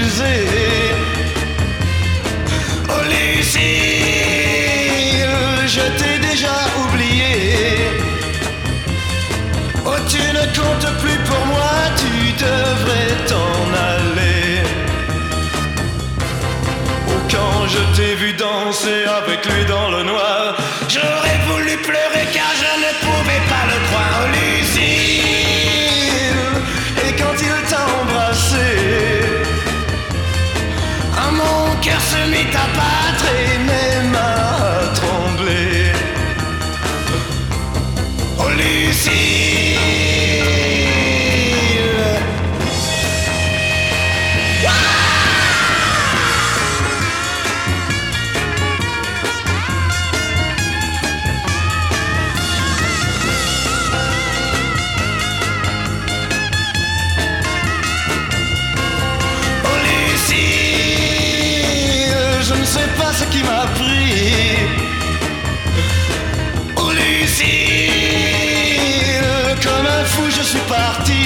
m'excuser. Oh Lucille, je t'ai déjà oublié. Oh tu ne comptes plus pour moi, tu devrais t'en aller. Oh quand je t'ai vu danser avec lui dans le noir, j'aurais voulu pleurer car je ne pouvais pas le croire. Oh Lucille, et quand il t'a embrassé, ah, mon cœur se mit à battre et mes mains à trembler. Oh Lucille, je ne sais pas ce qui m'a pris. Oh Lucille, comme un fou je suis parti.